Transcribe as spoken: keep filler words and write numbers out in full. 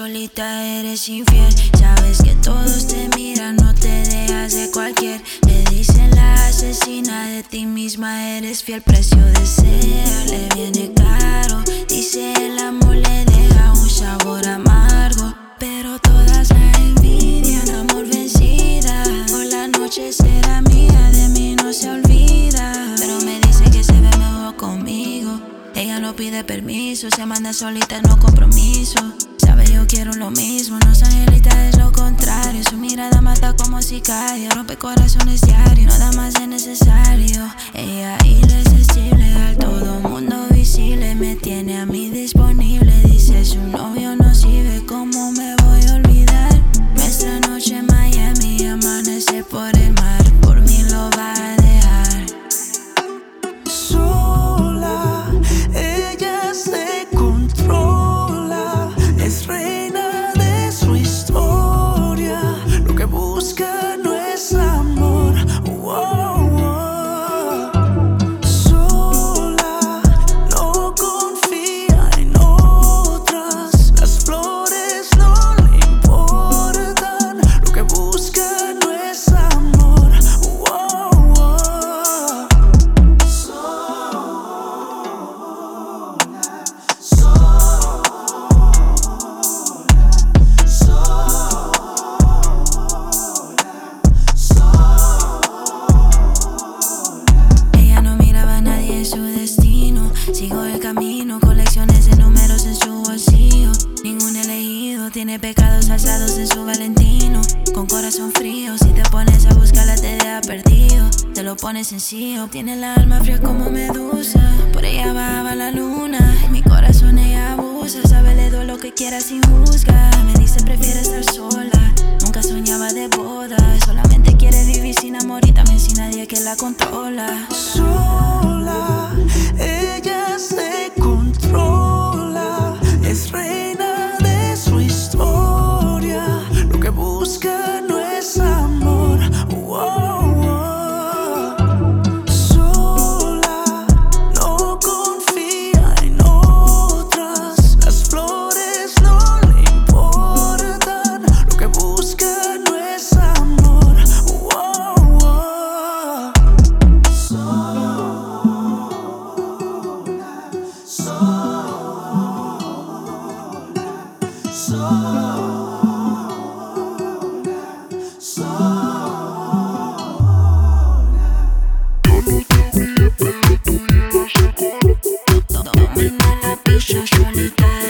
solita eres infiel. Sabes que todos te miran, no te dejas de cualquier. Le dicen la asesina de ti misma, eres fiel. Precio de ser le viene caro. Dice el amor le deja un sabor amargo, pero todas la envidian, amor vencida. Por la noche será mía, de mí no se olvida. Pero me dice que se ve mejor conmigo. Ella no pide permiso, se manda solita, no compromiso. Sabe yo quiero lo mismo, no es angelita, es lo contrario. Su mirada mata como sicario, rompe corazones diario, no da más de necesario. Ella irresistible, al todo mundo visible, me tiene a mí disponible. Dice su novio no sirve, ¿cómo me voy a olvidar? Nuestra noche en Miami, amanecer por el mar, por mí lo va a dejar. Sola, ella se controla, es reina de su historia. Lo que busca no es amor. Wow, wow. Sola, no confía en otras. Las flores no le importan. Lo que busca no es amor. Wow, wow. Ella no miraba a nadie en su destino. Sigo el camino, colecciones de números en su bolsillo. Ningún elegido tiene pecados alzados en su Valentino. Con corazón frío, si te pones a buscarla te deja perdido. Te lo pones sencillo, tiene la alma fría como medusa. Por ella bajaba la luna, mi corazón ella abusa. Sabe le doy lo que quiera sin juzgar. Me dice prefiere estar sola, nunca soñaba de boda. Solamente quiere vivir sin amor y también sin nadie que la controla. Sola, ella se controla, es reina de su historia. Lo que busca no es amor. Wow, wow. Sola, no confía en otras. Las flores no le importan. Lo que busca no es amor. Wow, wow. Domina la pista solitaria.